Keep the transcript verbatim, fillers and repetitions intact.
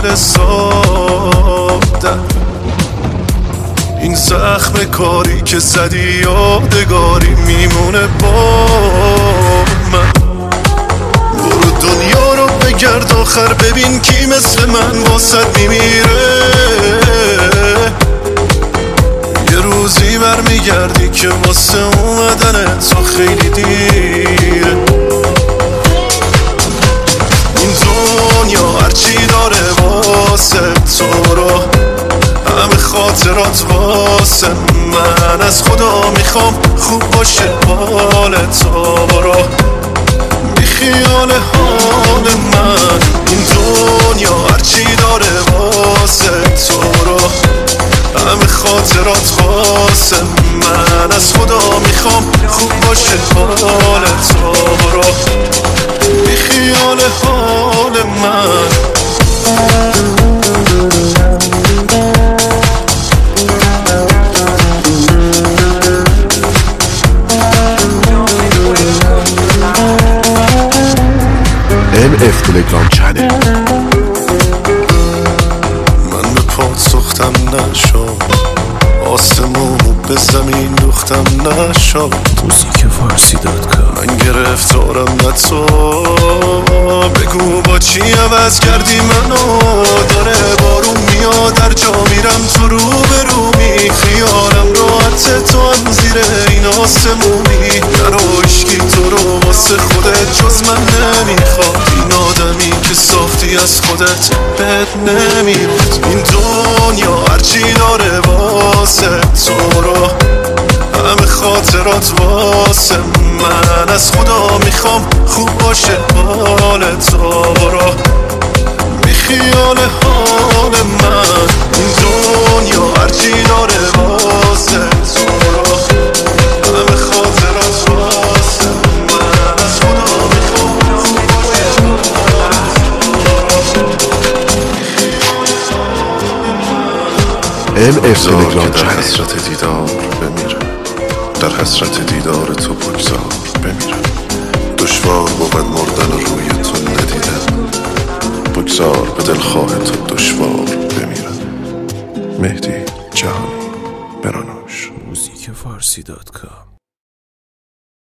دل سادم. این زخم کاری که زدی یادگاری میمونه با من. برو دنیا رو بگرد آخر ببین کی مثل من واسد میمیره. یه روزی برمیگردی که واسه اومدن تو خیلی دیره. این دنیا هرچی داره واسه تو رو، همه خاطرات واسه من. از خدا میخوام خوب باشه حال تو، برو بی خیال حال من. این دنیا هرچی داره واسه تو رو، همه خاطرات واسه من. از خدا میخوام خوب باشه حال تو، برو بی خیال حال من. ام اف تلگرام چنل. من به پات سختم نشد، آسمونو به زمین دوختم نشد. موزیک فارسی دات کام. من گرفتارم نه تو، بگو با چی عوض کردی منو. داره بارون میاد در جا میرم تو رو به رومی. خیالم راحت تو هم زیر این آسمونی. نرو عشقی تو رو واسه خودت جز من نمیخواد. این آدمی که ساختی از خودت بد نمیاد. این دنیا هرچی داره واسه تو رو، همه خاطرات واسه من. از خدا میخوام خوب باشه حال تو، برو بی خیال حال من. این دنیا هرچی داره واسه تو رو، همه خاطرات واسه من. از خدا میخوام خوب باشه حال تو، ام اف تلگرام در چنل. حسرت دیدار بمیرم، در حسرت دیدار تو بگذار بمیرم. دشوار بود مردن روی تو ندیدم، بگذار به دلخواه تو دشوار بمیرم. مهدی جهانی برانوش. موزیک فارسی دات کام.